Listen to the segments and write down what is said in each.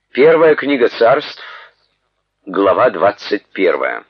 Первая книга Царств, глава 21.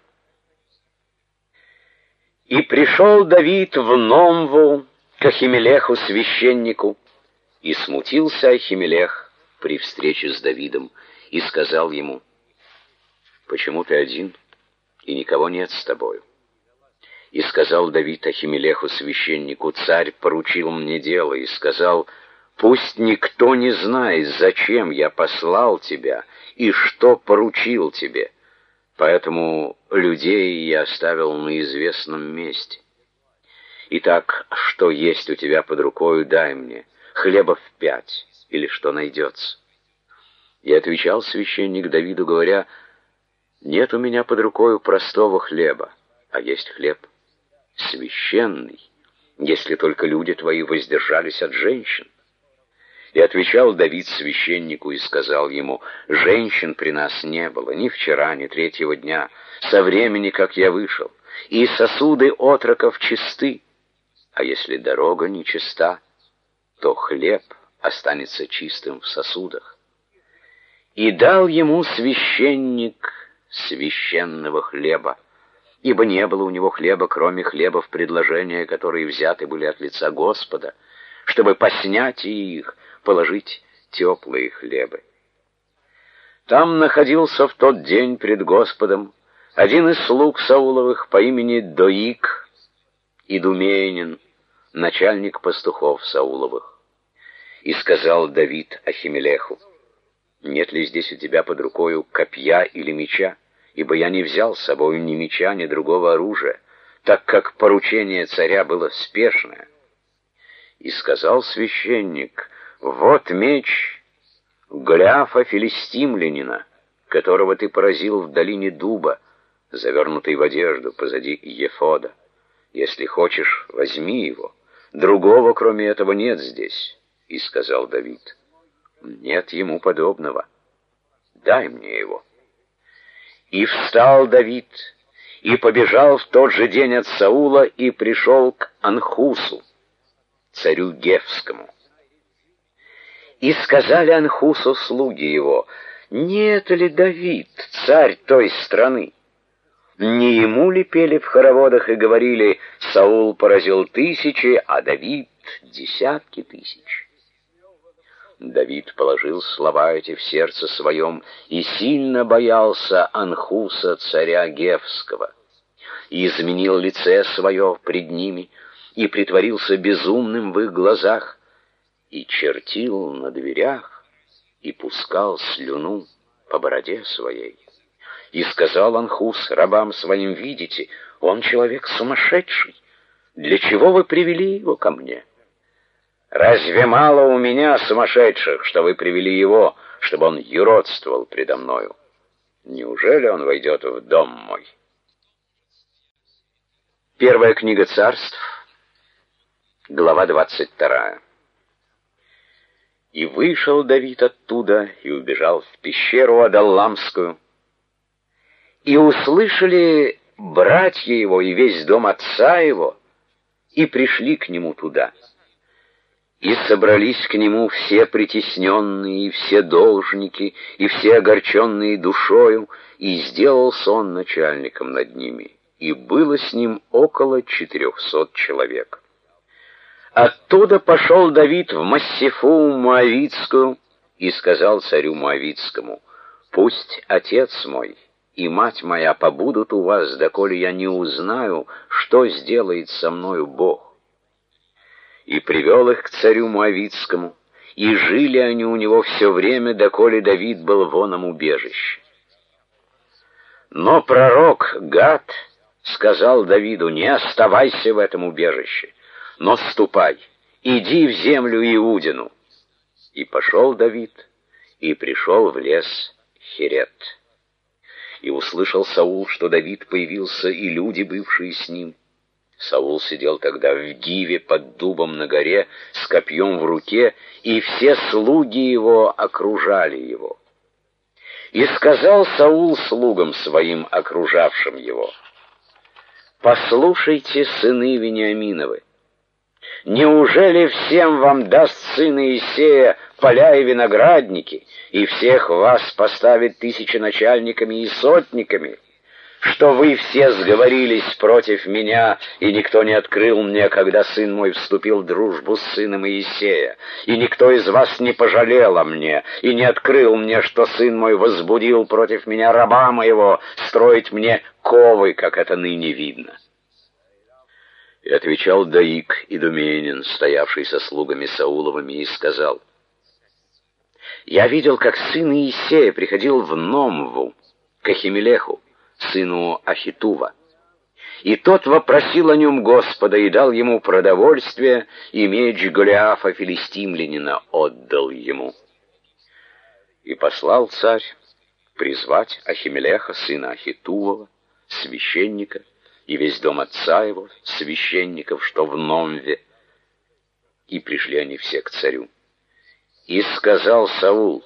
И пришел Давид в Номву к Ахимелеху священнику, и смутился Ахимелех при встрече с Давидом, и сказал ему: «Почему ты один, и никого нет с тобою?» И сказал Давид Ахимелеху священнику: «Царь поручил мне дело», и сказал: «Пусть никто не знает, зачем я послал тебя и что поручил тебе, поэтому людей я оставил на известном месте. Итак, что есть у тебя под рукою, дай мне, хлебов 5, или что найдется». И отвечал священник Давиду, говоря: «Нет у меня под рукою простого хлеба, а есть хлеб священный, если только люди твои воздержались от женщин». И отвечал Давид священнику и сказал ему: «Женщин при нас не было ни вчера, ни третьего дня, со времени, как я вышел, и сосуды отроков чисты. А если дорога нечиста, то хлеб останется чистым в сосудах». И дал ему священник священного хлеба, ибо не было у него хлеба, кроме хлебов предложения, которые взяты были от лица Господа, чтобы по снятии их положить теплые хлебы. Там находился в тот день пред Господом один из слуг Сауловых по имени Доик, идумеянин, начальник пастухов Сауловых. И сказал Давид Ахимелеху: «Нет ли здесь у тебя под рукою копья или меча? Ибо я не взял с собою ни меча, ни другого оружия, так как поручение царя было спешное». И сказал священник: «Вот меч Голиафа филистимлянина, которого ты поразил в долине дуба, завернутый в одежду позади ефода. Если хочешь, возьми его. Другого, кроме этого, нет здесь». И сказал Давид: «Нет ему подобного. Дай мне его». И встал Давид, и побежал в тот же день от Саула, и пришел к Анхусу, царю Гефскому. И сказали Анхусу слуги его: «Не это ли Давид, царь той страны? Не ему ли пели в хороводах и говорили: Саул поразил тысячи, а Давид десятки тысяч?» Давид положил слова эти в сердце своем и сильно боялся Анхуса, царя Гефского, и изменил лице свое пред ними, и притворился безумным в их глазах, и чертил на дверях, и пускал слюну по бороде своей. И сказал Анхус рабам своим: «Видите, он человек сумасшедший. Для чего вы привели его ко мне? Разве мало у меня сумасшедших, что вы привели его, чтобы он юродствовал предо мною? Неужели он войдет в дом мой?» Первая книга Царств, глава 22. И вышел Давид оттуда и убежал в пещеру Адалламскую. И услышали братья его и весь дом отца его, и пришли к нему туда. И собрались к нему все притесненные, и все должники, и все огорченные душою, и сделался он начальником над ними, и было с ним около 400 человек. Оттуда пошел Давид в Массифу Моавитскую и сказал царю Моавитскому: «Пусть отец мой и мать моя побудут у вас, доколе я не узнаю, что сделает со мною Бог». И привел их к царю Моавитскому, и жили они у него все время, доколе Давид был в оном убежище. Но пророк Гад сказал Давиду: «Не оставайся в этом убежище, но ступай, иди в землю Иудину». И пошел Давид, и пришел в лес Херет. И услышал Саул, что Давид появился, и люди, бывшие с ним. Саул сидел тогда в Гиве под дубом на горе с копьем в руке, и все слуги его окружали его. И сказал Саул слугам своим, окружавшим его: «Послушайте, сыны Вениаминовы, Неужели всем вам даст сын Иисея поля и виноградники, и всех вас поставит тысяченачальниками и сотниками? Что вы все сговорились против меня, и никто не открыл мне, когда сын мой вступил в дружбу с сыном Иисея, и никто из вас не пожалел о мне, и не открыл мне, что сын мой возбудил против меня раба моего строить мне ковы, как это ныне видно». И отвечал Доик идуменин, стоявший со слугами Сауловыми, и сказал: «Я видел, как сын Иисея приходил в Номву к Ахимелеху, сыну Ахитува, и тот вопросил о нем Господа и дал ему продовольствие, и меч Голиафа филистимлянина отдал ему. И послал царь призвать Ахимелеха, сына Ахитувова, священника, и весь дом отца его, священников, что в Номве. И пришли они все к царю. И сказал Саул: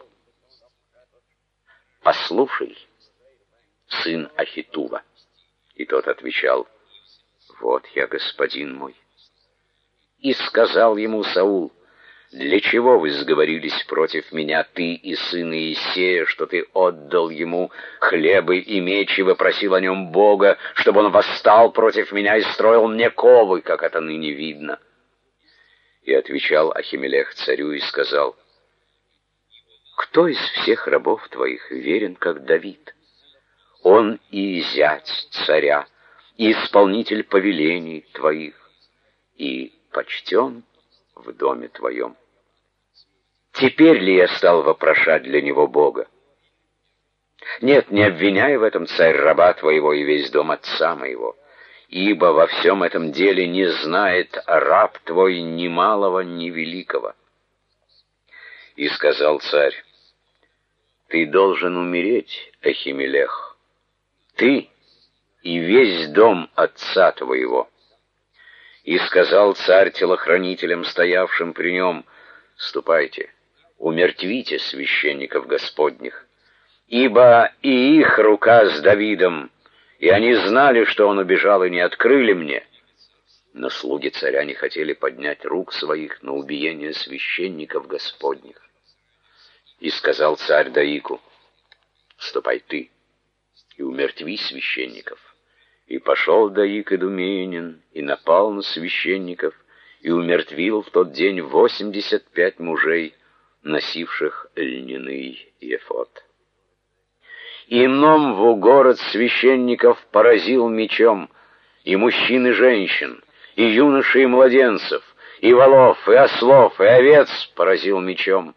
«Послушай, сын Ахитува». И тот отвечал: «Вот я, господин мой». И сказал ему Саул: «Для чего вы сговорились против меня, ты и сын Иисея, что ты отдал ему хлебы и меч и вопросил о нем Бога, чтобы он восстал против меня и строил мне ковы, как это ныне видно?» И отвечал Ахимелех царю и сказал: «Кто из всех рабов твоих верен, как Давид? Он и зять царя, и исполнитель повелений твоих, и почтен в доме твоем. Теперь ли я стал вопрошать для него Бога? Нет, не обвиняй в этом, царь, раба твоего и весь дом отца моего, ибо во всем этом деле не знает раб твой ни малого, ни великого». И сказал царь: «Ты должен умереть, Ахимелех, ты и весь дом отца твоего». И сказал царь телохранителям, стоявшим при нем: «Ступайте, умертвите священников Господних, ибо и их рука с Давидом, и они знали, что он убежал, и не открыли мне». Но слуги царя не хотели поднять рук своих на убиение священников Господних. И сказал царь Доику: «Ступай ты и умертви священников». И пошел Доик идуменин, и напал на священников, и умертвил в тот день 85 мужей, носивших льняный эфод. И Номву, город священников, поразил мечом, и мужчин, и женщин, и юношей, и младенцев, и волов, и ослов, и овец поразил мечом.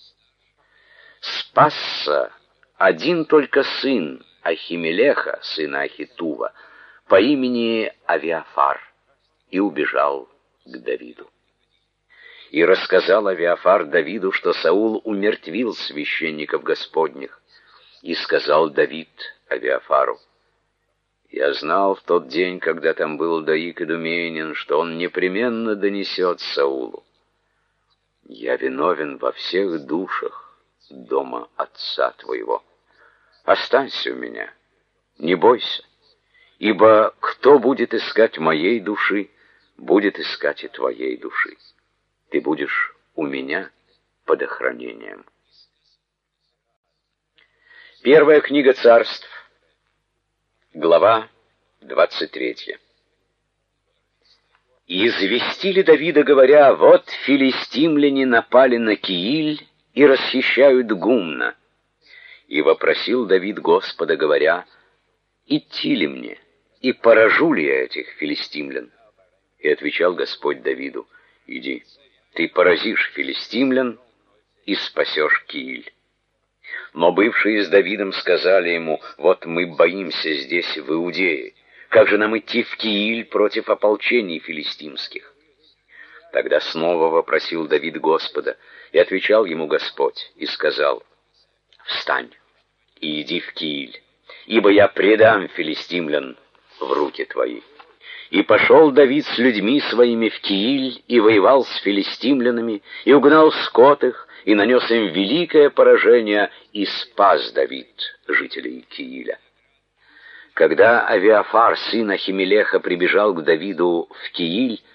Спасся один только сын Ахимелеха, сына Ахитува, по имени Авиафар, и убежал к Давиду. И рассказал Авиафар Давиду, что Саул умертвил священников Господних. И сказал Давид Авиафару: «Я знал в тот день, когда там был Доик идуменин, что он непременно донесет Саулу. Я виновен во всех душах дома отца твоего. Останься у меня, не бойся, ибо кто будет искать моей души, будет искать и твоей души. Ты будешь у меня под охранением». Первая книга Царств, глава 23. И известили Давида, говоря: «Вот филистимляне напали на Кииль и расхищают Гумна». И вопросил Давид Господа, говоря: «Идти ли мне, и поражу ли я этих филистимлян?» И отвечал Господь Давиду: «Иди, ты поразишь филистимлян и спасешь Кииль». Но бывшие с Давидом сказали ему: «Вот мы боимся здесь, в Иудее. Как же нам идти в Кииль против ополчений филистимских?» Тогда снова вопросил Давид Господа, и отвечал ему Господь, и сказал: «Встань и иди в Кииль, ибо я предам филистимлян в руки твои». И пошел Давид с людьми своими в Кииль, и воевал с филистимлянами, и угнал скот их, и нанес им великое поражение, и спас Давид жителей Кииля. Когда Авиафар, сын Ахимелеха, прибежал к Давиду в Кииль,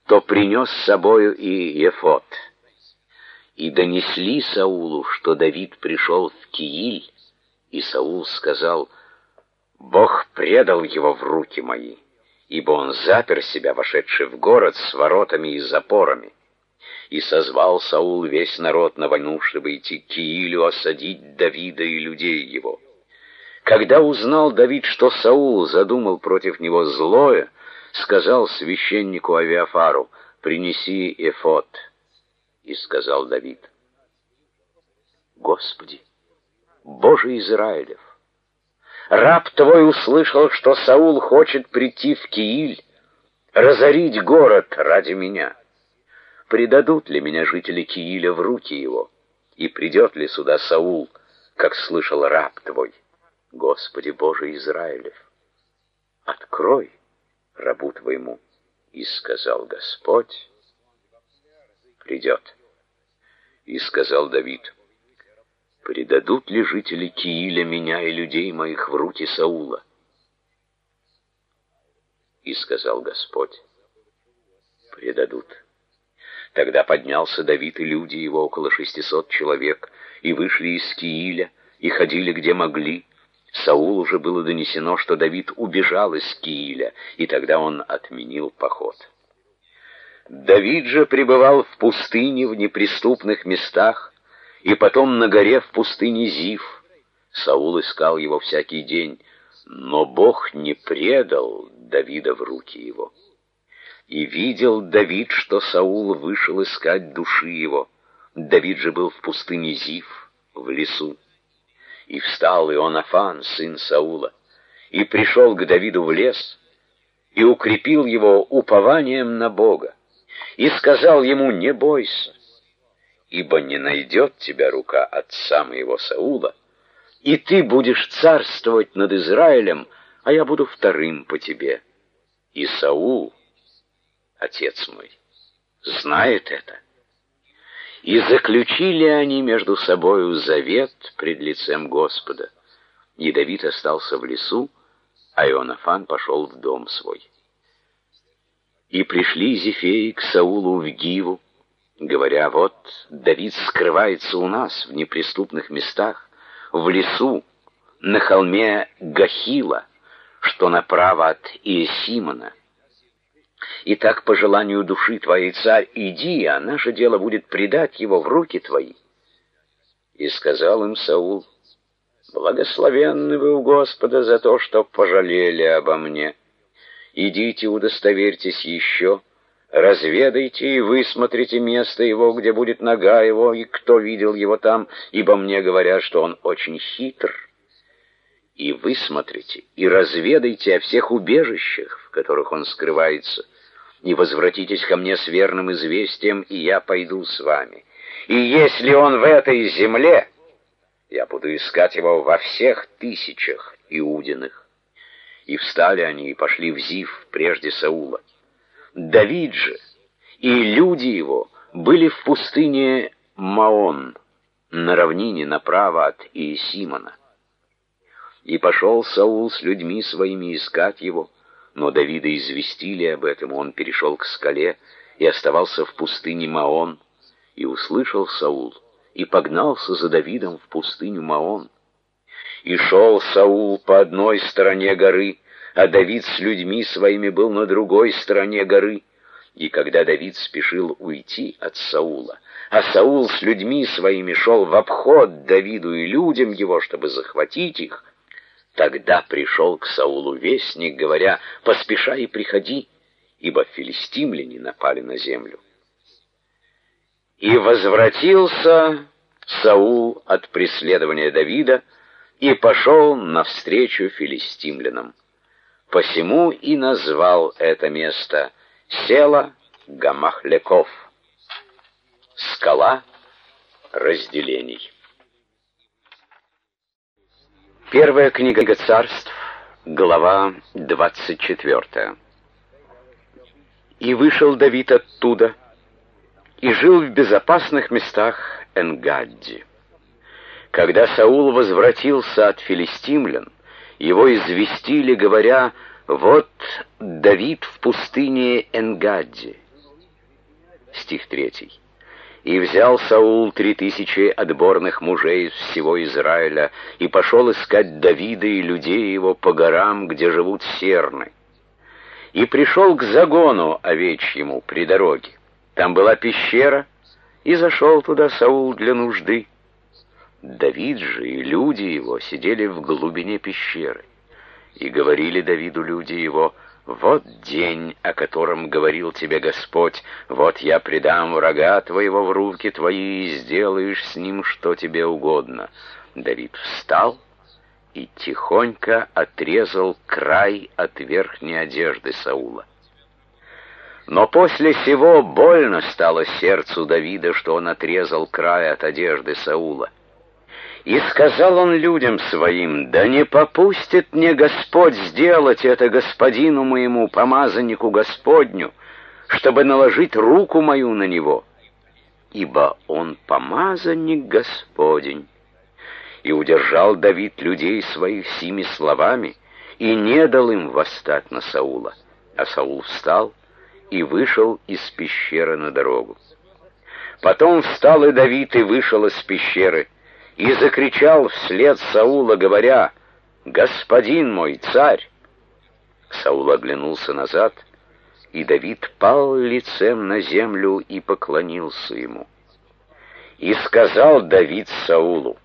то принес с собою и эфод. И донесли Саулу, что Давид пришел в Кииль, и Саул сказал: «Бог предал его в руки мои, ибо он запер себя, вошедший в город, с воротами и запорами». И созвал Саул весь народ на войну, чтобы идти к Киилю, осадить Давида и людей его. Когда узнал Давид, что Саул задумал против него злое, сказал священнику Авиафару: «Принеси эфод». И сказал Давид: «Господи, Боже Израилев, раб твой услышал, что Саул хочет прийти в Кииль, разорить город ради меня. Предадут ли меня жители Кииля в руки его, и придет ли сюда Саул, как слышал раб твой? Господи Боже Израилев, открой рабу твоему». И сказал Господь: «Придет». И сказал Давид: «Предадут ли жители Кииля меня и людей моих в руки Саула?» И сказал Господь: «Предадут». Тогда поднялся Давид и люди его, около 600 человек, и вышли из Кииля, и ходили где могли. Саулу уже было донесено, что Давид убежал из Кииля, и тогда он отменил поход. Давид же пребывал в пустыне в неприступных местах, и потом на горе в пустыне Зиф. Саул искал его всякий день, но Бог не предал Давида в руки его. И видел Давид, что Саул вышел искать души его. Давид же был в пустыне Зиф, в лесу. И встал Ионафан, сын Саула, и пришел к Давиду в лес, и укрепил его упованием на Бога, и сказал ему: «Не бойся, ибо не найдет тебя рука отца моего Саула, и ты будешь царствовать над Израилем, а я буду вторым по тебе. И Саул, отец мой, знает это». И заключили они между собою завет пред лицем Господа. И Давид остался в лесу, а Ионафан пошел в дом свой. И пришли зефеи к Саулу в Гиву, говоря: «Вот Давид скрывается у нас в неприступных местах, в лесу, на холме Гахила, что направо от Иесимона. И так по желанию души твоей, царь, иди, а наше дело будет предать его в руки твои». И сказал им Саул: «Благословенны вы у Господа за то, что пожалели обо мне. Идите, удостоверьтесь еще, разведайте и высмотрите место его, где будет нога его, и кто видел его там, ибо мне говорят, что он очень хитр. И высмотрите, и разведайте о всех убежищах, в которых он скрывается, и возвратитесь ко мне с верным известием, и я пойду с вами. И если он в этой земле, я буду искать его во всех тысячах Иудиных». И встали они и пошли в Зиф прежде Саула. Давид же и люди его были в пустыне Маон, на равнине направо от Иесимона. И пошел Саул с людьми своими искать его, но Давида известили об этом, он перешел к скале и оставался в пустыне Маон. И услышал Саул, и погнался за Давидом в пустыню Маон. И шел Саул по одной стороне горы, а Давид с людьми своими был на другой стороне горы. И когда Давид спешил уйти от Саула, а Саул с людьми своими шел в обход Давиду и людям его, чтобы захватить их, тогда пришел к Саулу вестник, говоря: «Поспешай и приходи, ибо филистимляне напали на землю». И возвратился Саул от преследования Давида и пошел навстречу филистимлянам. Посему и назвал это место Села Гамахлеков, скала разделений. Первая книга Царств, глава 24. «И вышел Давид оттуда, и жил в безопасных местах Эн-Гадди. Когда Саул возвратился от филистимлян, его известили, говоря: «Вот Давид в пустыне Эн-Гадди». Стих 3. «И взял Саул 3000 отборных мужей из всего Израиля, и пошел искать Давида и людей его по горам, где живут серны. И пришел к загону овечьему при дороге. Там была пещера, и зашел туда Саул для нужды. Давид же и люди его сидели в глубине пещеры. И говорили Давиду люди его: вот день, о котором говорил тебе Господь, вот я предам врага твоего в руки твои, и сделаешь с ним, что тебе угодно. Давид встал и тихонько отрезал край от верхней одежды Саула. Но после сего больно стало сердцу Давида, что он отрезал край от одежды Саула. И сказал он людям своим: да не попустит мне Господь сделать это господину моему, помазаннику Господню, чтобы наложить руку мою на него, ибо он помазанник Господень. И удержал Давид людей своих сими словами, и не дал им восстать на Саула. А Саул встал и вышел из пещеры на дорогу. Потом встал и Давид и вышел из пещеры, и закричал вслед Саула, говоря: «Господин мой, царь!» Саул оглянулся назад, и Давид пал лицем на землю и поклонился ему. И сказал Давид Саулу: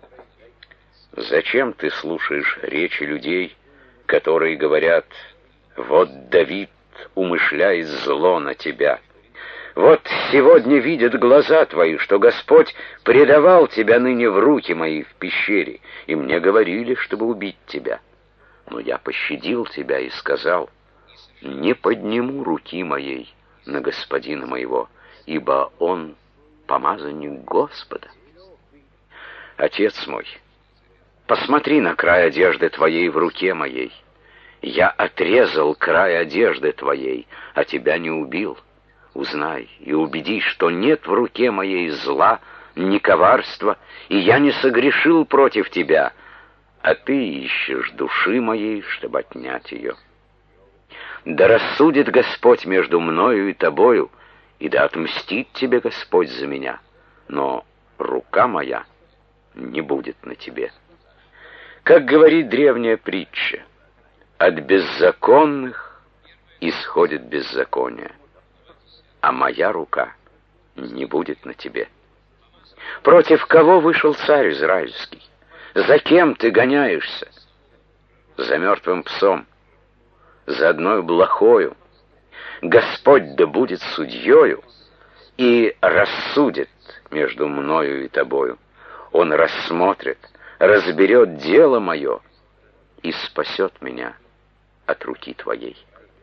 «Зачем ты слушаешь речи людей, которые говорят: вот Давид умышляет зло на тебя? Вот сегодня видят глаза твои, что Господь предавал тебя ныне в руки мои в пещере, и мне говорили, чтобы убить тебя. Но я пощадил тебя и сказал: не подниму руки моей на господина моего, ибо он помазанник Господа. Отец мой, посмотри на край одежды твоей в руке моей. Я отрезал край одежды твоей, а тебя не убил. Узнай и убедись, что нет в руке моей зла, ни коварства, и я не согрешил против тебя, а ты ищешь души моей, чтобы отнять ее. Да рассудит Господь между мною и тобою, и да отмстит тебе Господь за меня, но рука моя не будет на тебе. Как говорит древняя притча: от беззаконных исходит беззаконие, а моя рука не будет на тебе. Против кого вышел царь израильский? За кем ты гоняешься? За мертвым псом, за одной блохою. Господь да будет судьею и рассудит между мною и тобою. Он рассмотрит, разберет дело мое и спасет меня от руки твоей».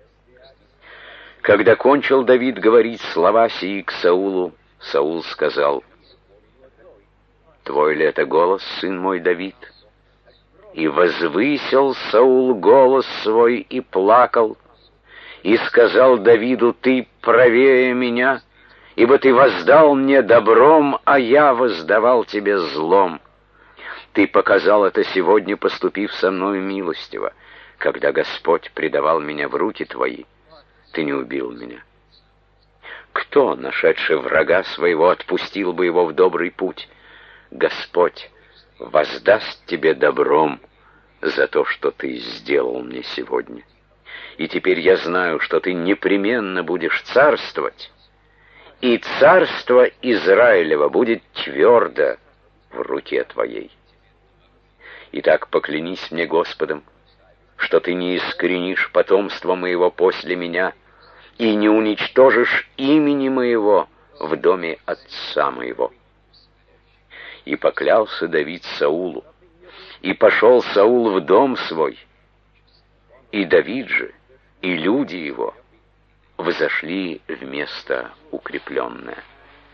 Когда кончил Давид говорить слова сии к Саулу, Саул сказал: «Твой ли это голос, сын мой Давид?» И возвысил Саул голос свой и плакал, и сказал Давиду: «Ты правее меня, ибо ты воздал мне добром, а я воздавал тебе злом. Ты показал это сегодня, поступив со мною милостиво. Когда Господь предавал меня в руки твои, ты не убил меня. Кто, нашедший врага своего, отпустил бы его в добрый путь? Господь воздаст тебе добром за то, что ты сделал мне сегодня. И теперь я знаю, что ты непременно будешь царствовать, и царство Израилева будет твердо в руке твоей. Итак, поклянись мне Господом, что ты не искоренишь потомство моего после меня и не уничтожишь имени моего в доме отца моего». И поклялся Давид Саулу, и пошел Саул в дом свой, и Давид же, и люди его взошли в место укрепленное.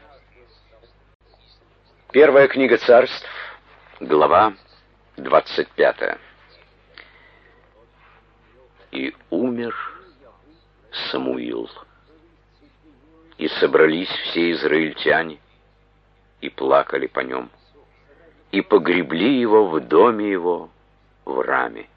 Первая книга Царств, глава 25. И умер Самуил, и собрались все израильтяне, и плакали по нем, и погребли его в доме его в Раме.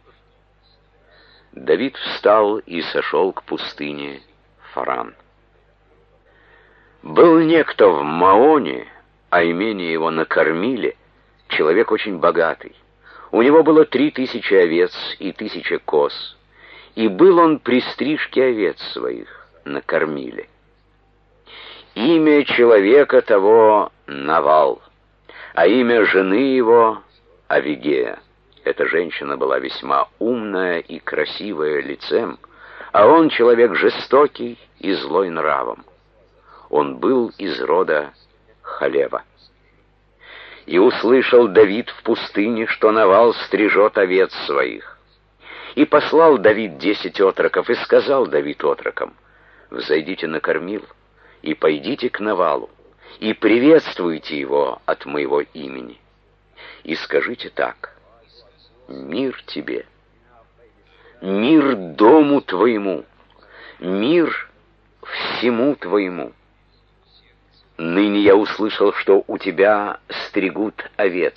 Давид встал и сошел к пустыне Фаран. Был некто в Маоне, а имение его на Кормиле, человек очень богатый. У него было 3000 овец и 1000 коз, и был он при стрижке овец своих на Кормиле. Имя человека того Навал, а имя жены его Авигея. Эта женщина была весьма умная и красивая лицем, а он человек жестокий и злой нравом. Он был из рода Халева. И услышал Давид в пустыне, что Навал стрижет овец своих. И послал Давид 10 отроков, и сказал Давид отрокам: «Взойдите на Кормил, и пойдите к Навалу, и приветствуйте его от моего имени. И скажите так: мир тебе, мир дому твоему, мир всему твоему. Ныне я услышал, что у тебя стригут овец.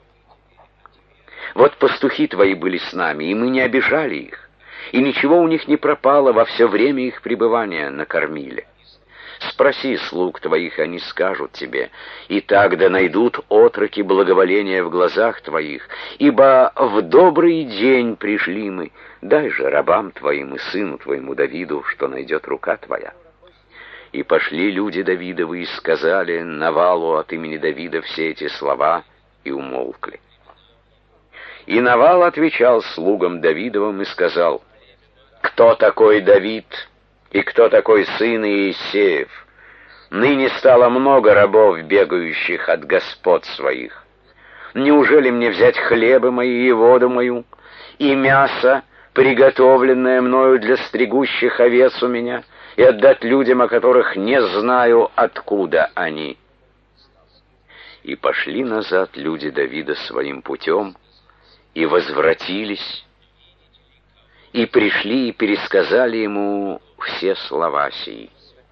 Вот пастухи твои были с нами, и мы не обижали их, и ничего у них не пропало во все время их пребывания на Кормиле. Спроси слуг твоих, они скажут тебе, и тогда найдут отроки благоволения в глазах твоих, ибо в добрый день пришли мы, дай же рабам твоим и сыну твоему Давиду, что найдет рука твоя». И пошли люди Давидовы и сказали Навалу от имени Давида все эти слова, и умолкли. И Навал отвечал слугам Давидовым и сказал: «Кто такой Давид, и кто такой сын Иисеев? Ныне стало много рабов, бегающих от господ своих. Неужели мне взять хлебы мои и воду мою, и мясо, приготовленное мною для стригущих овец у меня, и отдать людям, о которых не знаю, откуда они?» И пошли назад люди Давида своим путем, и возвратились, и пришли и пересказали ему все слова сии.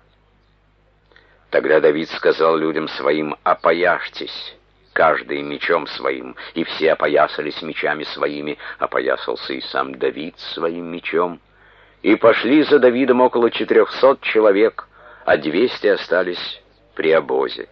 Тогда Давид сказал людям своим: «Опояжьтесь, каждый мечом своим», и все опоясались мечами своими, опоясался и сам Давид своим мечом. И пошли за Давидом около 400 человек, а 200 остались при обозе.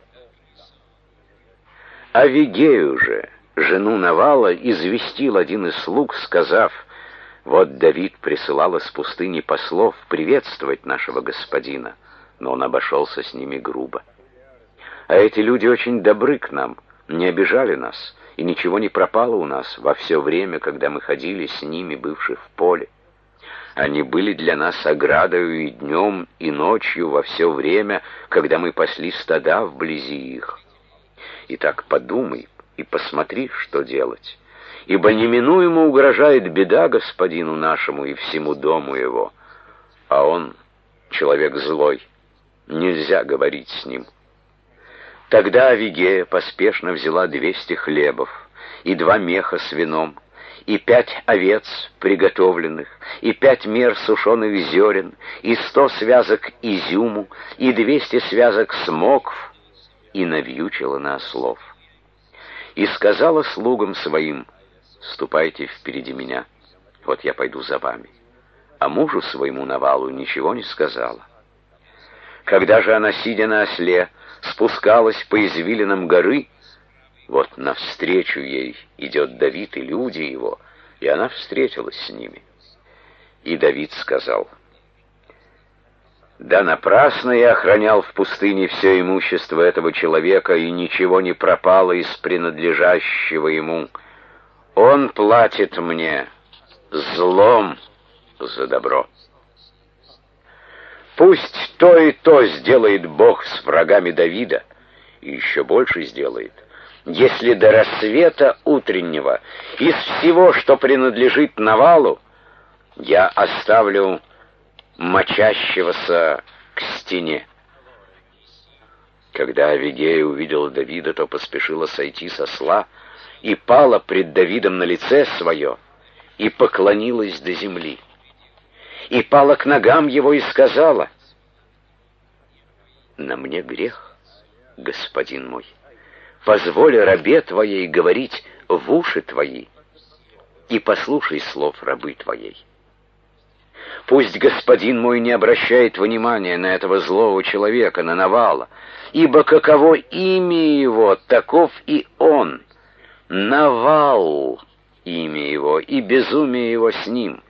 Авигею же, жену Навала, известил один из слуг, сказав: «Вот Давид присылал из пустыни послов приветствовать нашего господина, но он обошелся с ними грубо. А эти люди очень добры к нам, не обижали нас, и ничего не пропало у нас во все время, когда мы ходили с ними, бывши в поле. Они были для нас оградою и днем, и ночью во все время, когда мы пасли стада вблизи их. Итак, подумай и посмотри, что делать, ибо неминуемо угрожает беда господину нашему и всему дому его, а он человек злой, нельзя говорить с ним». Тогда Авигея поспешно взяла 200 хлебов и 2 меха с вином, и 5 овец приготовленных, и 5 мер сушеных зерен, и 100 связок изюму, и 200 связок смокв, и навьючила на ослов. И сказала слугам своим: «Ступайте впереди меня, вот я пойду за вами». А мужу своему Навалу ничего не сказала. Когда же она, сидя на осле, спускалась по извилинам горы, вот навстречу ей идет Давид и люди его, и она встретилась с ними. И Давид сказал: «Да напрасно я охранял в пустыне все имущество этого человека, и ничего не пропало из принадлежащего ему. Он платит мне злом за добро. Пусть то и то сделает Бог с врагами Давида, и еще больше сделает, если до рассвета утреннего из всего, что принадлежит Навалу, я оставлю мочащегося к стене». Когда Авигея увидела Давида, то поспешила сойти с осла и пала пред Давидом на лице свое и поклонилась до земли. И пала к ногам его и сказала: «На мне грех, господин мой. Позволь рабе твоей говорить в уши твои, и послушай слов рабы твоей. Пусть господин мой не обращает внимания на этого злого человека, на Навала, ибо каково имя его, таков и он. Навал — имя его, и безумие его с ним.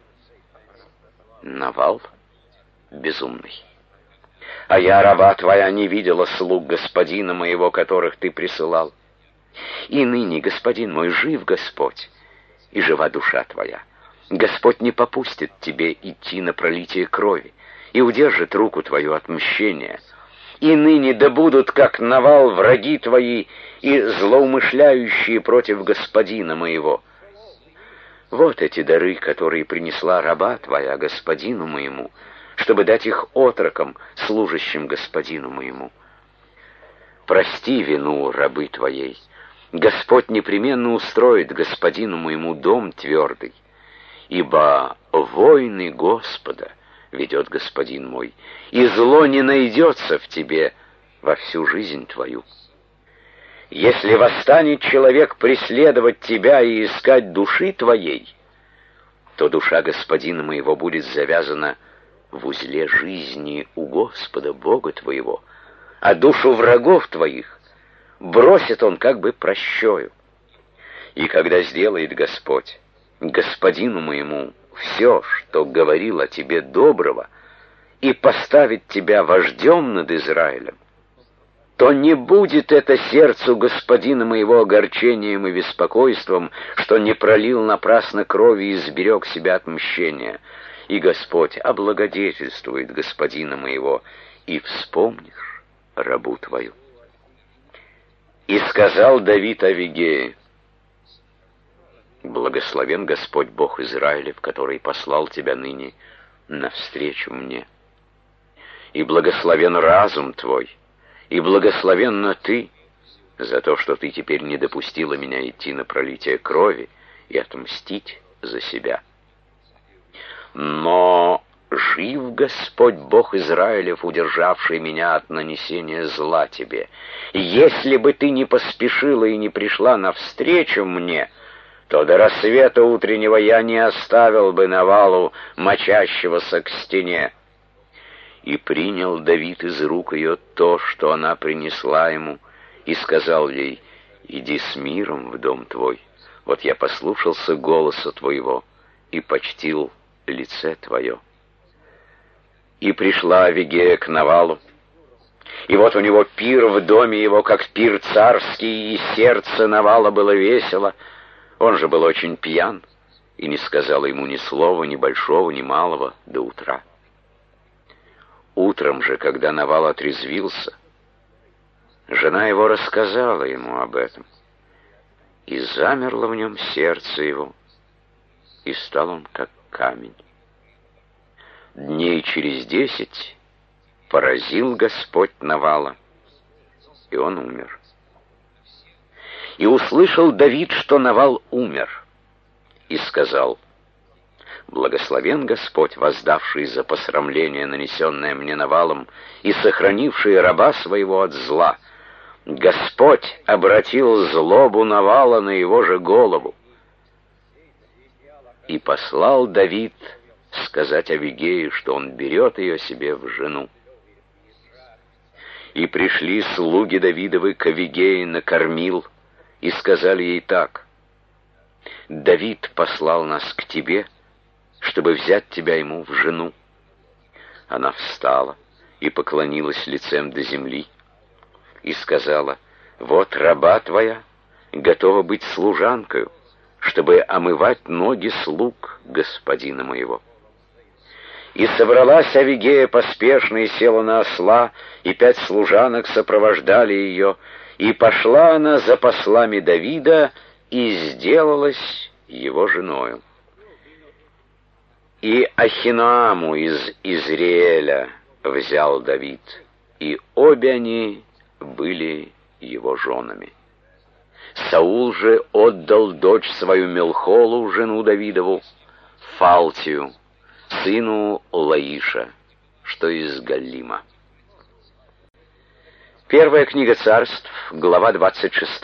Навал безумный. А я, раба твоя, не видела слуг господина моего, которых ты присылал. И ныне, господин мой, жив Господь, и жива душа твоя. Господь не попустит тебе идти на пролитие крови и удержит руку твою от мщения. И ныне да будут, как Навал, враги твои и злоумышляющие против господина моего. Вот эти дары, которые принесла раба твоя господину моему, чтобы дать их отрокам, служащим господину моему. Прости вину рабы твоей. Господь непременно устроит господину моему дом твердый, ибо войны Господа ведет господин мой, и зло не найдется в тебе во всю жизнь твою. Если восстанет человек преследовать тебя и искать души твоей, то душа господина моего будет завязана в узле жизни у Господа Бога твоего, а душу врагов твоих бросит он как бы прощою. И когда сделает Господь господину моему все, что говорил о тебе доброго, и поставит тебя вождем над Израилем, то не будет это сердцу господина моего огорчением и беспокойством, что не пролил напрасно крови и сберег себя от мщения. И Господь облагодетельствует господина моего, и вспомнишь рабу твою. И сказал Давид Авигее: благословен Господь Бог Израилев, который послал тебя ныне навстречу мне. И благословен разум твой, и благословенна ты за то, что ты теперь не допустила меня идти на пролитие крови и отмстить за себя. Но жив Господь Бог Израилев, удержавший меня от нанесения зла тебе. Если бы ты не поспешила и не пришла навстречу мне, то до рассвета утреннего я не оставил бы Навалу, мочащегося к стене. И принял Давид из рук ее то, что она принесла ему, и сказал ей: иди с миром в дом твой. Вот я послушался голоса твоего и почтил лице твое. И пришла Авигея к Навалу, и вот у него пир в доме его, как пир царский, и сердце Навала было весело. Он же был очень пьян, и не сказала ему ни слова, ни большого, ни малого до утра. Утром же, когда Навал отрезвился, жена его рассказала ему об этом, и замерло в нем сердце его, и стал он как камень. Дней через 10 поразил Господь Навала, и он умер. И услышал Давид, что Навал умер, и сказал: благословен Господь, воздавший за посрамление, нанесенное мне Навалом, и сохранивший раба своего от зла. Господь обратил злобу Навала на его же голову. И послал Давид сказать Авигее, что он берет ее себе в жену. И пришли слуги Давидовы к Авигее на кормил, и сказали ей так: Давид послал нас к тебе, чтобы взять тебя ему в жену. Она встала и поклонилась лицем до земли, и сказала: вот раба твоя готова быть служанкою, чтобы омывать ноги слуг господина моего. И собралась Авигея поспешно и села на осла, и 5 служанок сопровождали ее, и пошла она за послами Давида, и сделалась его женою. И Ахиноаму из Изриэля взял Давид, и обе они были его женами. Саул же отдал дочь свою Мелхолу, жену Давидову, Фалтию, сыну Лаиша, что из Галлима. Первая книга Царств, глава 26.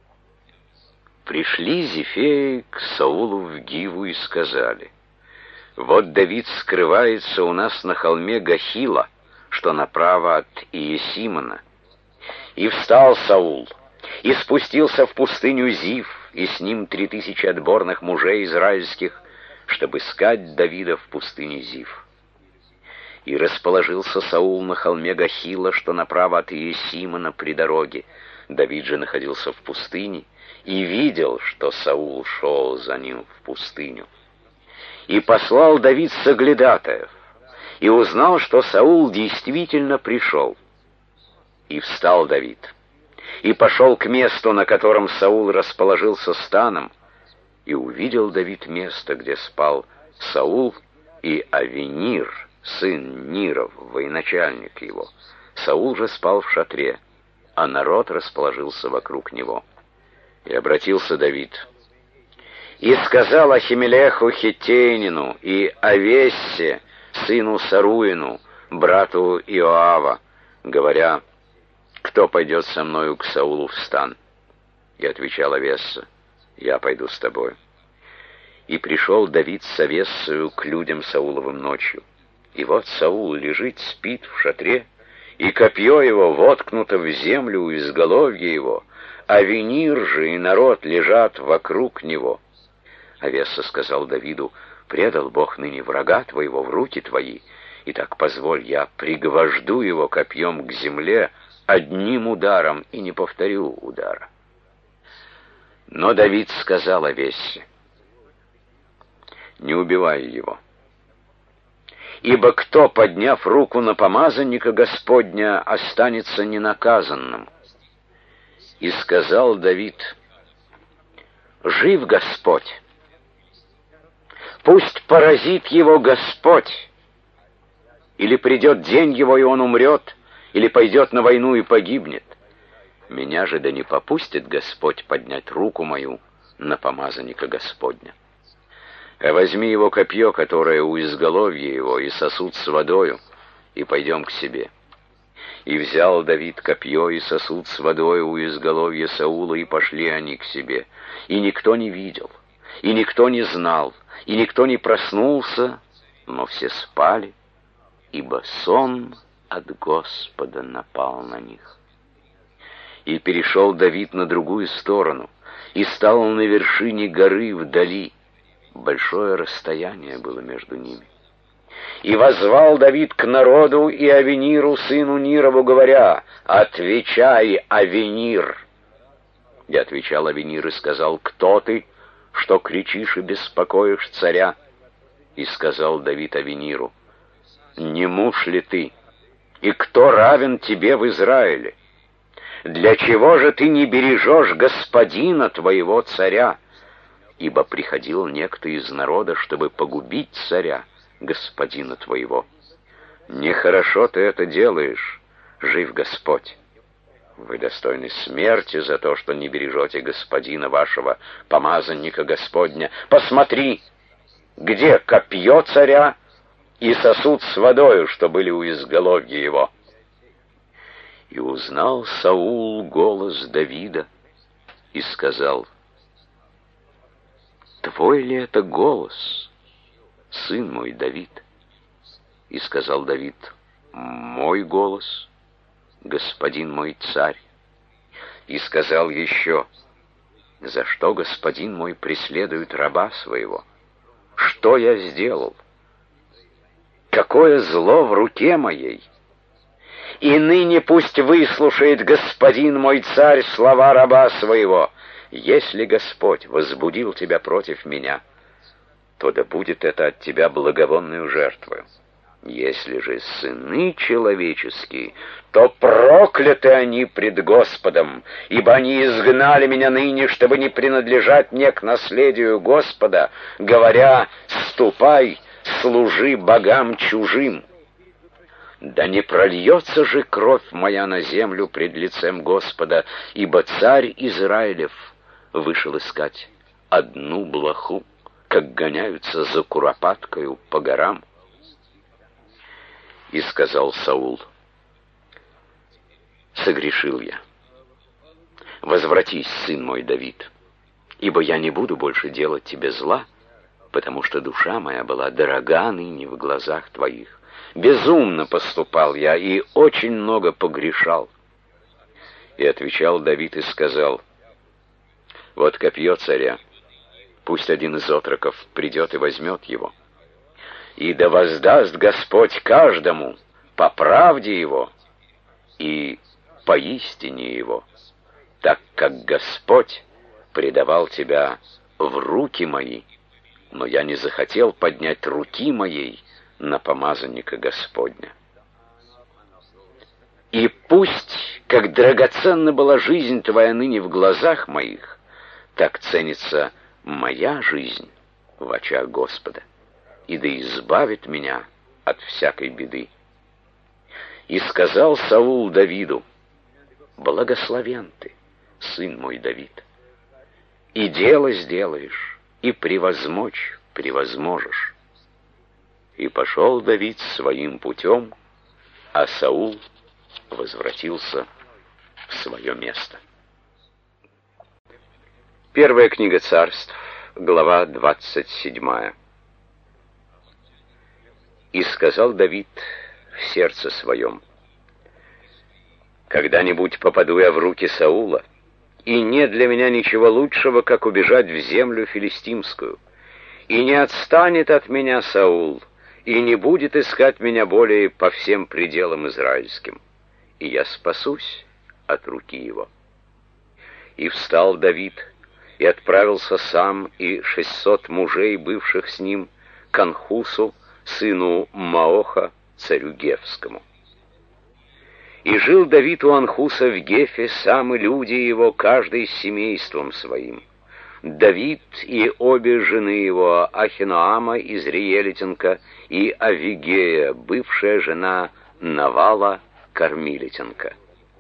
Пришли Зефеи к Саулу в Гиву и сказали: Вот Давид скрывается у нас на холме Гахила, что направо от Иесимона. И встал Саул, и спустился в пустыню Зив, и с ним 3000 отборных мужей израильских, чтобы искать Давида в пустыне Зив. И расположился Саул на холме Гахила, что направо от Иесимона при дороге. Давид же находился в пустыне, и видел, что Саул шел за ним в пустыню. И послал Давид соглядатаев, и узнал, что Саул действительно пришел. И встал Давид, и пошел к месту, на котором Саул расположился станом, и увидел Давид место, где спал Саул и Авенир, сын Ниров, военачальник его. Саул же спал в шатре, а народ расположился вокруг него. И обратился Давид, и сказал Ахимелеху Хиттейнину и Авессе, сыну Саруину, брату Иоава, говоря: «Кто пойдет со мною к Саулу в стан?» И отвечал Авесса: «Я пойду с тобой». И пришел Давид с Авессою к людям Сауловым ночью. И вот Саул лежит, спит в шатре, и копье его воткнуто в землю у изголовья его, а Авенир же и народ лежат вокруг него. Авесса сказал Давиду: «Предал Бог ныне врага твоего в руки твои, и так позволь, я пригвожду его копьем к земле одним ударом и не повторю удара». Но Давид сказал Авессе: «Не убивай его, ибо кто, подняв руку на помазанника Господня, останется ненаказанным». И сказал Давид: «Жив Господь, пусть поразит его Господь, или придет день его, и он умрет, или пойдет на войну и погибнет. Меня же да не попустит Господь поднять руку мою на помазанника Господня. А возьми его копье, которое у изголовья его, и сосуд с водою, и пойдем к себе». И взял Давид копье и сосуд с водою у изголовья Саула, и пошли они к себе. И никто не видел, и никто не знал, и никто не проснулся, но все спали, ибо сон от Господа напал на них. И перешел Давид на другую сторону, и стал на вершине горы вдали. Большое расстояние было между ними. И воззвал Давид к народу и Авениру, сыну Нирову, говоря: «Отвечай, Авенир!» И отвечал Авенир и сказал: «Кто ты, что кричишь и беспокоишь царя?» И сказал Давид Авениру: «Не муж ли ты? И кто равен тебе в Израиле? Для чего же ты не бережешь господина твоего царя? Ибо приходил некто из народа, чтобы погубить царя, господина твоего. Нехорошо ты это делаешь, жив Господь. Вы достойны смерти за то, что не бережете господина вашего, помазанника Господня. Посмотри, где копье царя и сосуд с водою, что были у изголовья его». И узнал Саул голос Давида и сказал: «Твой ли это голос, сын мой Давид?» И сказал Давид: «Мой голос, господин мой царь». И сказал еще: «За что господин мой преследует раба своего? Что я сделал? Какое зло в руке моей? И ныне пусть выслушает господин мой царь слова раба своего. Если Господь возбудил тебя против меня, то да будет это от тебя благовонную жертвою. Если же сыны человеческие, то прокляты они пред Господом, ибо они изгнали меня ныне, чтобы не принадлежать мне к наследию Господа, говоря: ступай, служи богам чужим. Да не прольется же кровь моя на землю пред лицем Господа, ибо царь Израилев вышел искать одну блоху, как гоняются за куропаткою по горам». И сказал Саул: «Согрешил я. Возвратись, сын мой Давид, ибо я не буду больше делать тебе зла, потому что душа моя была дорога ныне в глазах твоих. Безумно поступал я и очень много погрешал». И отвечал Давид и сказал: «Вот копье царя, пусть один из отроков придет и возьмет его. И да воздаст Господь каждому по правде его и по истине его, так как Господь предавал тебя в руки мои, но я не захотел поднять руки моей на помазанника Господня. И пусть, как драгоценна была жизнь твоя ныне в глазах моих, так ценится моя жизнь в очах Господа, и да избавит меня от всякой беды». И сказал Саул Давиду: «Благословен ты, сын мой Давид, и дело сделаешь, и превозмочь превозможешь». И пошел Давид своим путем, а Саул возвратился в свое место. Первая книга Царств, глава 27. «И сказал Давид в сердце своем: когда-нибудь попаду я в руки Саула, и нет для меня ничего лучшего, как убежать в землю филистимскую, и не отстанет от меня Саул, и не будет искать меня более по всем пределам израильским, и я спасусь от руки его». И встал Давид, и отправился сам и 600 мужей, бывших с ним, к Анхусу, сыну Маоха, царю Гефскому. И жил Давид у Анхуса в Гефе, сам и люди его, каждый с семейством своим. Давид и обе жены его, Ахиноама израилитянка и Авигея, бывшая жена Навала, кормилитянка.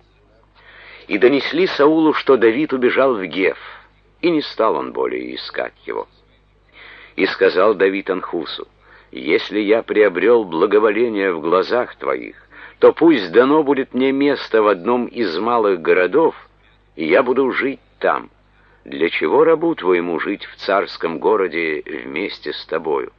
И донесли Саулу, что Давид убежал в Геф, и не стал он более искать его. И сказал Давид Анхусу: «Если я приобрел благоволение в глазах твоих, то пусть дано будет мне место в одном из малых городов, и я буду жить там. Для чего рабу твоему жить в царском городе вместе с тобою?»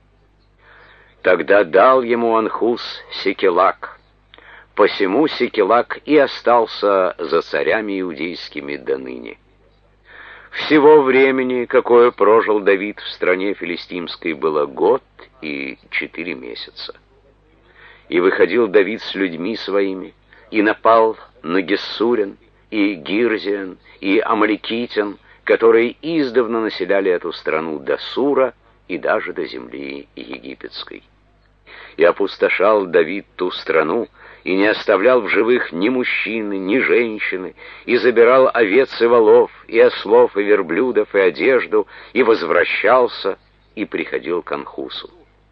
Тогда дал ему Анхус Сикелак. Посему Сикелак и остался за царями иудейскими до ныне. Всего времени, какое прожил Давид в стране филистимской, было 1 год и 4 месяца. И выходил Давид с людьми своими, и напал на Гессурян, и Гирзиан, и Амаликитян, которые издавна населяли эту страну до Сура и даже до земли египетской. И опустошал Давид ту страну, и не оставлял в живых ни мужчины, ни женщины, и забирал овец и волов, и ослов, и верблюдов, и одежду, и возвращался, и приходил к Анхусу.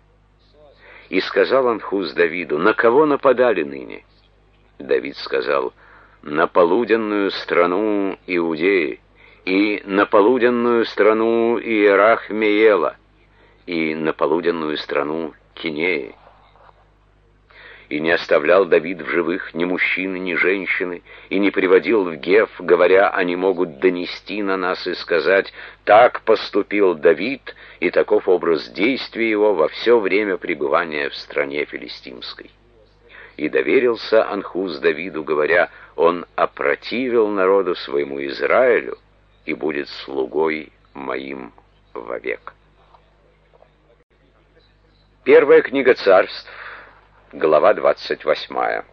И сказал Анхус Давиду: «На кого нападали ныне?» Давид сказал: «На полуденную страну Иудеи, и на полуденную страну Иерах-Меела, и на полуденную страну Кинеи». И не оставлял Давид в живых ни мужчины, ни женщины, и не приводил в Геф, говоря: «Они могут донести на нас и сказать: так поступил Давид, и таков образ действия его во все время пребывания в стране филистимской». И доверился Анхус Давиду, говоря: «Он опротивил народу своему Израилю и будет слугой моим вовек». Первая книга Царств, глава 28.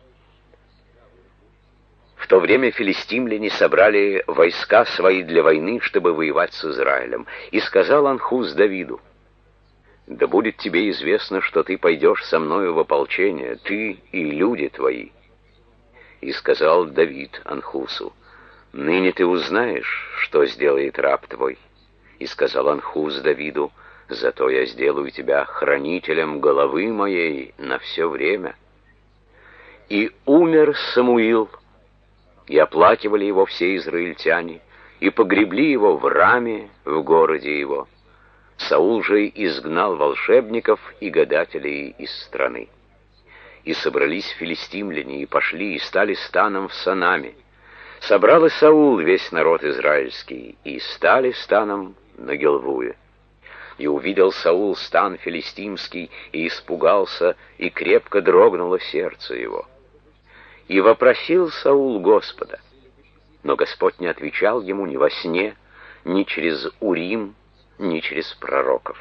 В то время филистимляне собрали войска свои для войны, чтобы воевать с Израилем. И сказал Анхус Давиду: «Да будет тебе известно, что ты пойдешь со мною в ополчение, ты и люди твои». И сказал Давид Анхусу: «Ныне ты узнаешь, что сделает раб твой». И сказал Анхус Давиду: «Зато я сделаю тебя хранителем головы моей на все время». И умер Самуил, и оплакивали его все израильтяне, и погребли его в Раме, в городе его. Саул же изгнал волшебников и гадателей из страны. И собрались филистимляне, и пошли, и стали станом в Санаме. Собрал и Саул весь народ израильский, и стали станом на Гилвуе. И увидел Саул стан филистимский, и испугался, и крепко дрогнуло сердце его. И вопросил Саул Господа, но Господь не отвечал ему ни во сне, ни через Урим, ни через пророков.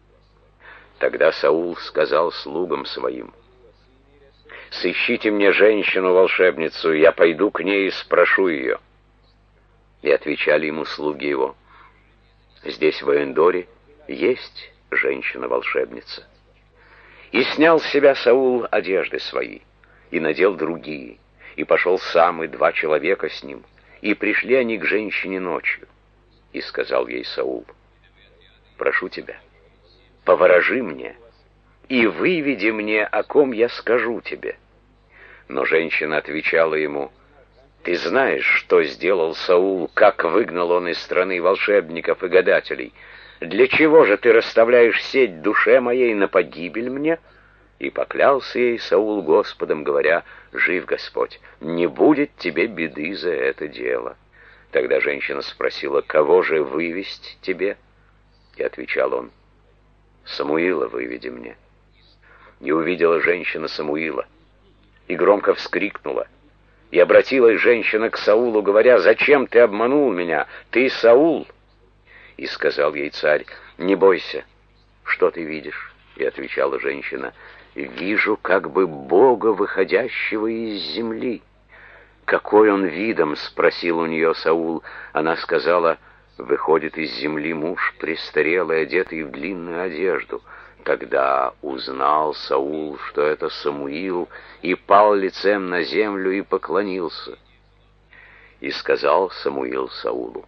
Тогда Саул сказал слугам своим: «Сыщите мне женщину-волшебницу, я пойду к ней и спрошу ее». И отвечали ему слуги его: «Здесь в Эндоре есть женщина-волшебница». И снял с себя Саул одежды свои, и надел другие, и пошел сам, и 2 человека с ним, и пришли они к женщине ночью. И сказал ей Саул: «Прошу тебя, поворожи мне, и выведи мне, о ком я скажу тебе». Но женщина отвечала ему: «Ты знаешь, что сделал Саул, как выгнал он из страны волшебников и гадателей. Для чего же ты расставляешь сеть душе моей на погибель мне?» И поклялся ей Саул Господом, говоря: «Жив Господь, не будет тебе беды за это дело». Тогда женщина спросила: «Кого же вывесть тебе?» И отвечал он: «Самуила выведи мне». И увидела женщина Самуила, и громко вскрикнула. И обратилась женщина к Саулу, говоря: «Зачем ты обманул меня? Ты Саул?» И сказал ей царь: «Не бойся, что ты видишь?» И отвечала женщина: «Вижу как бы Бога, выходящего из земли». «Какой он видом?» — спросил у нее Саул. Она сказала: «Выходит из земли муж престарелый, одетый в длинную одежду». Тогда узнал Саул, что это Самуил, и пал лицем на землю и поклонился. И сказал Самуил Саулу: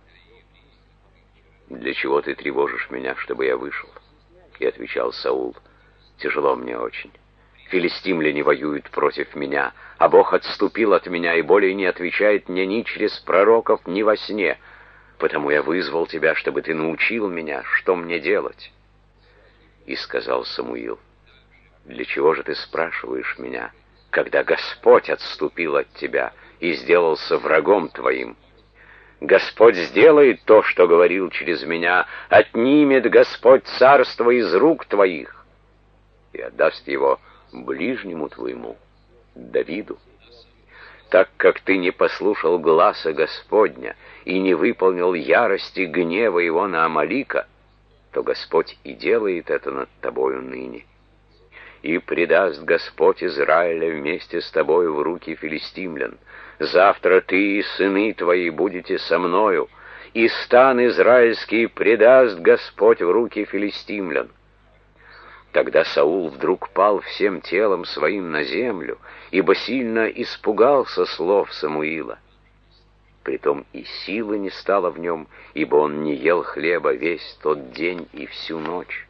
«Для чего ты тревожишь меня, чтобы я вышел?» И отвечал Саул: «Тяжело мне очень. Филистимляне воюют против меня, а Бог отступил от меня и более не отвечает мне ни через пророков, ни во сне. Потому я вызвал тебя, чтобы ты научил меня, что мне делать». И сказал Самуил: «Для чего же ты спрашиваешь меня, когда Господь отступил от тебя и сделался врагом твоим? Господь сделает то, что говорил через меня, отнимет Господь царство из рук твоих и отдаст его ближнему твоему, Давиду. Так как ты не послушал гласа Господня и не выполнил ярости гнева его на Амалика, то Господь и делает это над тобою ныне. И предаст Господь Израиля вместе с тобою в руки филистимлян. Завтра ты и сыны твои будете со мною, и стан израильский предаст Господь в руки филистимлян». Тогда Саул вдруг пал всем телом своим на землю, ибо сильно испугался слов Самуила. Притом и силы не стало в нем, ибо он не ел хлеба весь тот день и всю ночь.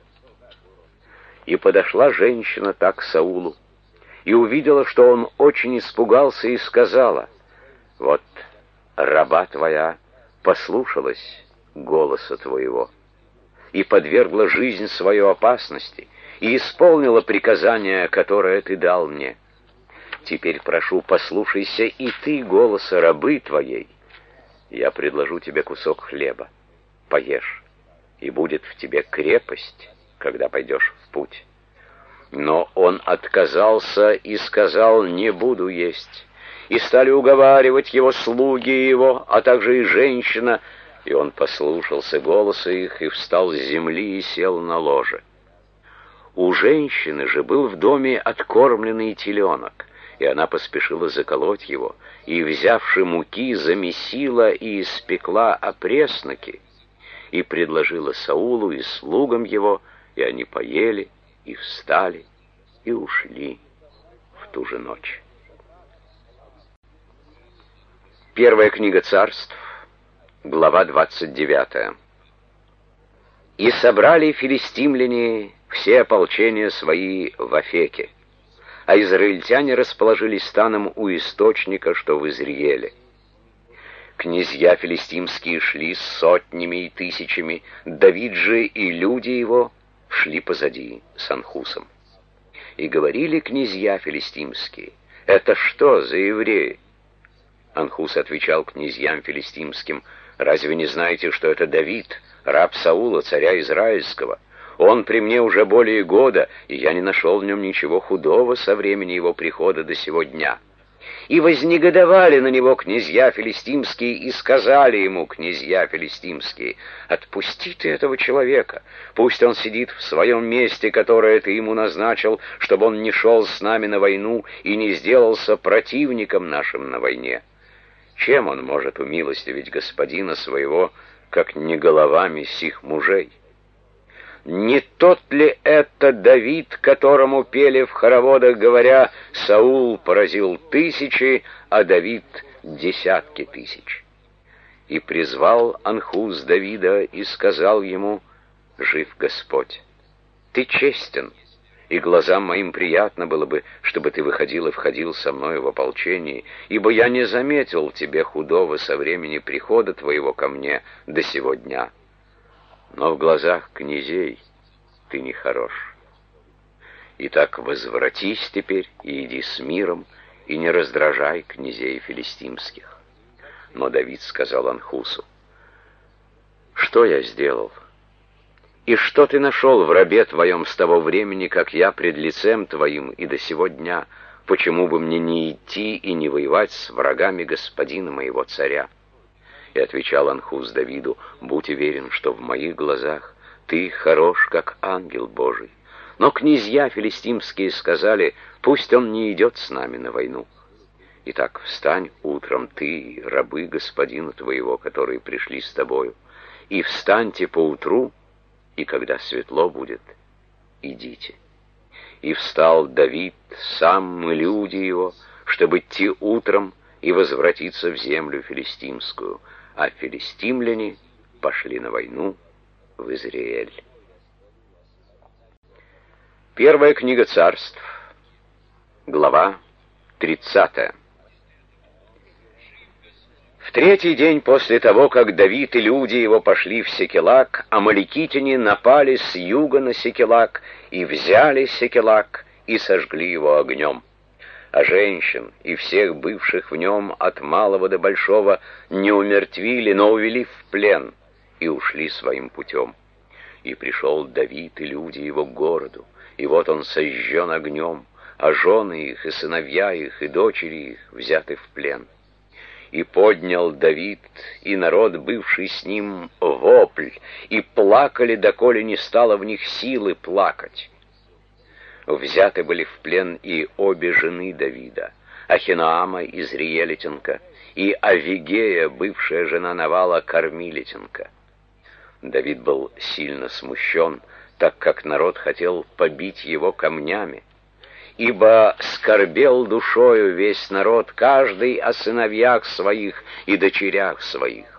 И подошла женщина так к Саулу, и увидела, что он очень испугался, и сказала: «Вот раба твоя послушалась голоса твоего, и подвергла жизнь свою опасности, и исполнила приказание, которое ты дал мне. Теперь прошу, послушайся и ты голоса рабы твоей. Я предложу тебе кусок хлеба, поешь, и будет в тебе крепость, когда пойдешь в путь». Но он отказался и сказал: «Не буду есть». И стали уговаривать его слуги его, а также и женщина, и он послушался голоса их, и встал с земли и сел на ложе. У женщины же был в доме откормленный теленок, и она поспешила заколоть его, и, взявши муки, замесила и испекла опресноки, и предложила Саулу и слугам его, и они поели, и встали, и ушли в ту же ночь. Первая книга Царств, глава 29. «И собрали филистимляне все ополчения свои в Афеке, а израильтяне расположились станом у источника, что в Изриеле. Князья филистимские шли с сотнями и тысячами, Давид же и люди его шли позади с Анхусом. И говорили князья филистимские: «Это что за евреи?» Анхус отвечал князьям филистимским: Разве не знаете, что это Давид, раб Саула, царя Израильского? Он при мне уже более года, и я не нашел в нем ничего худого со времени его прихода до сего дня». И вознегодовали на него князья филистимские, и сказали ему князья филистимские: «Отпусти ты этого человека, пусть он сидит в своем месте, которое ты ему назначил, чтобы он не шел с нами на войну и не сделался противником нашим на войне. Чем он может умилостивить господина своего, как не головами сих мужей? Не тот ли это Давид, которому пели в хороводах, говоря: Саул поразил тысячи, а Давид десятки тысяч? И призвал Анхус Давида и сказал ему: жив Господь, ты честен, и глазам моим приятно было бы, чтобы ты выходил и входил со мною в ополчении, ибо я не заметил тебе худого со времени прихода твоего ко мне до сего дня. Но в глазах князей ты не хорош. Итак, возвратись теперь и иди с миром, и не раздражай князей филистимских». Но Давид сказал Анхусу: «Что я сделал? И что ты нашел в рабе твоем с того времени, как я пред лицем твоим и до сего дня? Почему бы мне не идти и не воевать с врагами господина моего царя?» И отвечал Анхус Давиду: «Будь уверен, что в моих глазах ты хорош, как ангел Божий». Но князья филистимские сказали: «Пусть он не идет с нами на войну. Итак, встань утром ты и рабы господина твоего, которые пришли с тобою, и встаньте поутру, и когда светло будет, идите». И встал Давид, сам и люди его, чтобы идти утром и возвратиться в землю филистимскую, а филистимляне пошли на войну в Израиль. Первая книга Царств, глава 30. В третий день после того, как Давид и люди его пошли в Секелак, амаликитяне напали с юга на Секелак и взяли Секелак и сожгли его огнем. А женщин и всех бывших в нем от малого до большого не умертвили, но увели в плен и ушли своим путем. И пришел Давид и люди его к городу, и вот он сожжен огнем, а жены их и сыновья их и дочери их взяты в плен. И поднял Давид и народ, бывший с ним, вопль, и плакали, доколе не стало в них силы плакать. Взяты были в плен и обе жены Давида, Ахиноама, израилитянка, и Авигея, бывшая жена Навала, кармилитянка. Давид был сильно смущен, так как народ хотел побить его камнями, ибо скорбел душою весь народ, каждый о сыновьях своих и дочерях своих.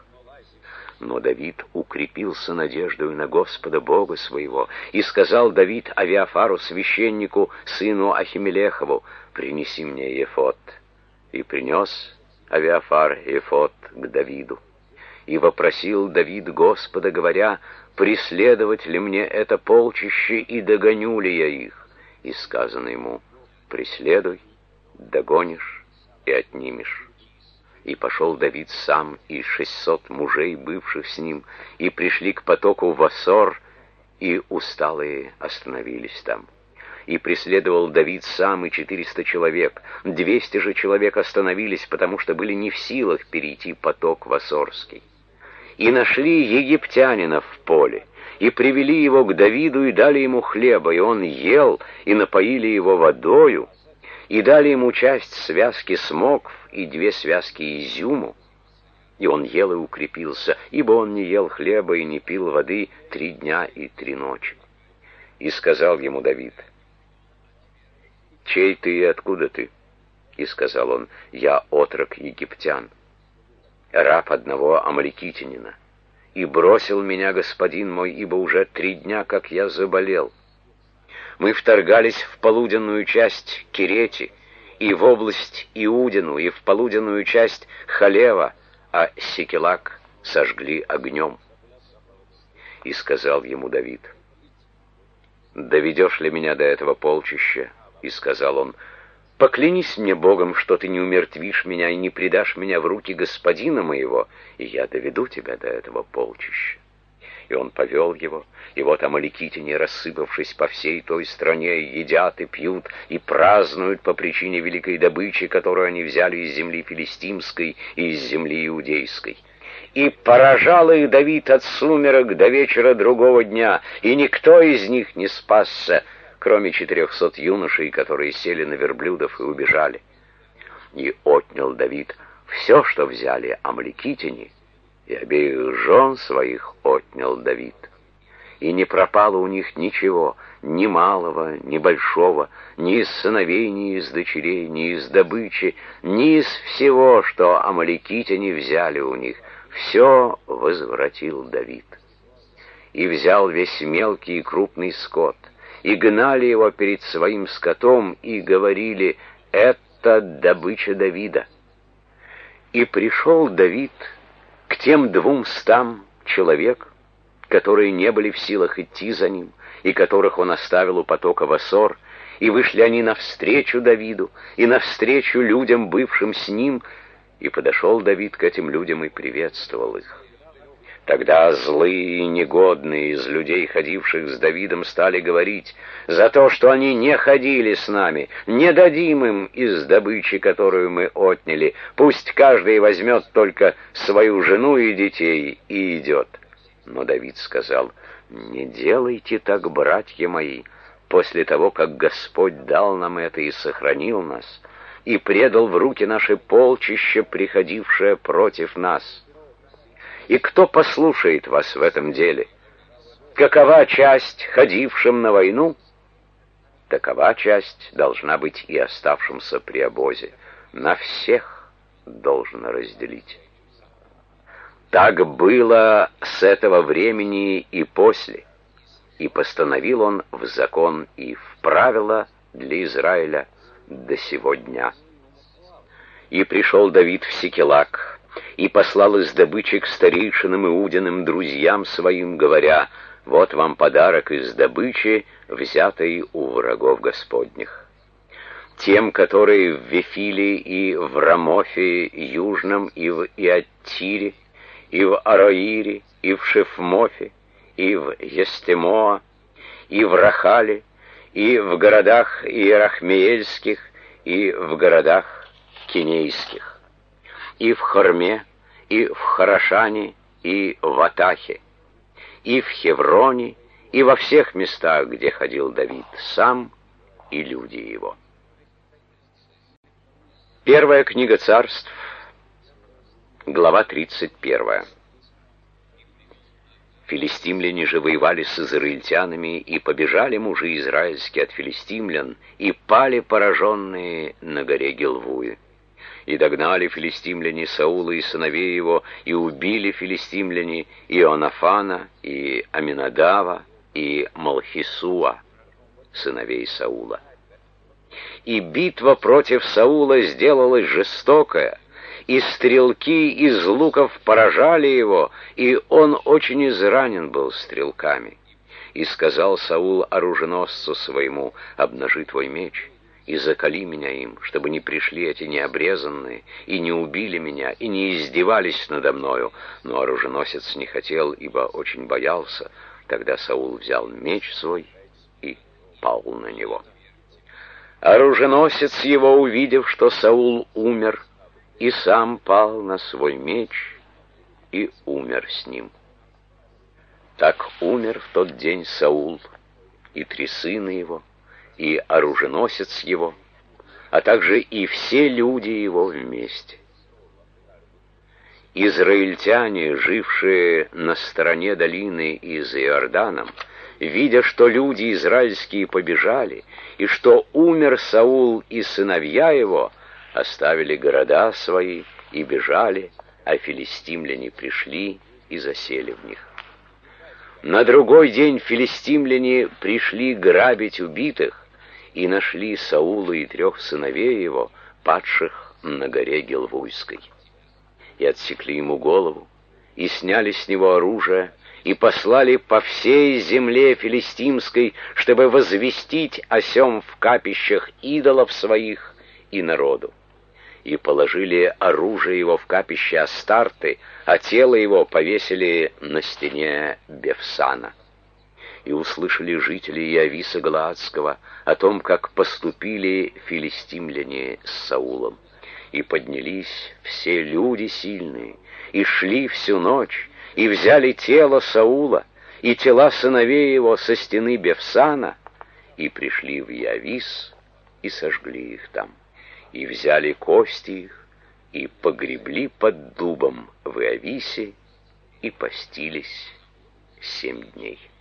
Но Давид укрепился надеждою на Господа Бога своего, и сказал Давид Авиафару, священнику, сыну Ахимелехову: «Принеси мне эфод». И принес Авиафар эфод к Давиду. И вопросил Давид Господа, говоря: «Преследовать ли мне это полчище, и догоню ли я их?» И сказано ему: «Преследуй, догонишь и отнимешь». И пошел Давид сам и 600 мужей, бывших с ним, и пришли к потоку Васор, и усталые остановились там. И преследовал Давид сам и 400 человек. 200 же человек остановились, потому что были не в силах перейти поток Васорский. И нашли египтянина в поле, и привели его к Давиду, и дали ему хлеба, и он ел, и напоили его водою, и дали ему часть связки смокв и 2 связки изюму. И он ел и укрепился, ибо он не ел хлеба и не пил воды 3 дня и 3 ночи. И сказал ему Давид: «Чей ты и откуда ты?» И сказал он: «Я отрок египтян, раб одного амаликитянина, и бросил меня господин мой, ибо уже 3 дня, как я заболел. Мы вторгались в полуденную часть Керети, и в область Иудину, и в полуденную часть Халева, а Секелак сожгли огнем». И сказал ему Давид: «Доведешь ли меня до этого полчища?» И сказал он: Поклянись мне Богом, что ты не умертвишь меня и не предашь меня в руки господина моего, и я доведу тебя до этого полчища». И он повел его, и вот амаликитяне, рассыпавшись по всей той стране, едят и пьют, и празднуют по причине великой добычи, которую они взяли из земли филистимской и из земли иудейской. И поражал их Давид от сумерок до вечера другого дня, и никто из них не спасся, кроме 400 юношей, которые сели на верблюдов и убежали. И отнял Давид все, что взяли амаликитяне, и обеих жен своих отнял Давид. И не пропало у них ничего, ни малого, ни большого, ни из сыновей, ни из дочерей, ни из добычи, ни из всего, что амаликитяне взяли у них. Все возвратил Давид. И взял весь мелкий и крупный скот, и гнали его перед своим скотом, и говорили: «Это добыча Давида». И пришел Давид к тем 200 человек, которые не были в силах идти за ним, и которых он оставил у потока Васор, и вышли они навстречу Давиду, и навстречу людям, бывшим с ним, и подошел Давид к этим людям и приветствовал их. Тогда злые и негодные из людей, ходивших с Давидом, стали говорить: «За то, что они не ходили с нами, не дадим им из добычи, которую мы отняли. Пусть каждый возьмет только свою жену и детей и идет». Но Давид сказал: «Не делайте так, братья мои, после того, как Господь дал нам это и сохранил нас, и предал в руки наши полчище, приходившее против нас. И кто послушает вас в этом деле? Какова часть ходившим на войну? Такова часть должна быть и оставшимся при обозе. На всех должно разделить». Так было с этого времени и после, и постановил он в закон и в правила для Израиля до сего дня. И пришел Давид в Сикелаг, и послал из добычи к старейшинам Иудиным друзьям своим, говоря: «Вот вам подарок из добычи, взятой у врагов Господних. Тем, которые в Вифиле и в Рамофе Южном, и в Иаттире, и в Ароире, и в Шефмофе, и в Естемоа, и в Рахале, и в городах Иерахмеельских, и в городах Кинейских, и в Хорме, и в Харашане, и в Атахе, и в Хевроне, и во всех местах, где ходил Давид сам и люди его». Первая книга Царств, глава 31. Филистимляне же воевали с израильтянами, и побежали мужи израильские от филистимлян, и пали пораженные на горе Гилвуе. И догнали филистимляне Саула и сыновей его, и убили филистимляне Ионафана, и Аминадава, и Малхисуа, сыновей Саула. И битва против Саула сделалась жестокая, и стрелки из луков поражали его, и он очень изранен был стрелками. И сказал Саул оруженосцу своему: «Обнажи твой меч и заколи меня им, чтобы не пришли эти необрезанные, и не убили меня, и не издевались надо мною». Но оруженосец не хотел, ибо очень боялся. Тогда Саул взял меч свой и пал на него. Оруженосец его, увидев, что Саул умер, и сам пал на свой меч и умер с ним. Так умер в тот день Саул, и 3 сына его, и оруженосец его, а также и все люди его вместе. Израильтяне, жившие на стороне долины и за Иорданом, видя, что люди израильские побежали, и что умер Саул и сыновья его, оставили города свои и бежали, а филистимляне пришли и засели в них. На другой день филистимляне пришли грабить убитых, и нашли Саула и 3 сыновей его, падших на горе Гилвуйской. И отсекли ему голову, и сняли с него оружие, и послали по всей земле филистимской, чтобы возвестить о сем в капищах идолов своих и народу. И положили оружие его в капище Астарты, а тело его повесили на стене Бефсана. И услышали жители Иависа Галаадского о том, как поступили филистимляне с Саулом. И поднялись все люди сильные, и шли всю ночь, и взяли тело Саула, и тела сыновей его со стены Бефсана, и пришли в Иавис, и сожгли их там. И взяли кости их, и погребли под дубом в Иависе, и постились 7 дней.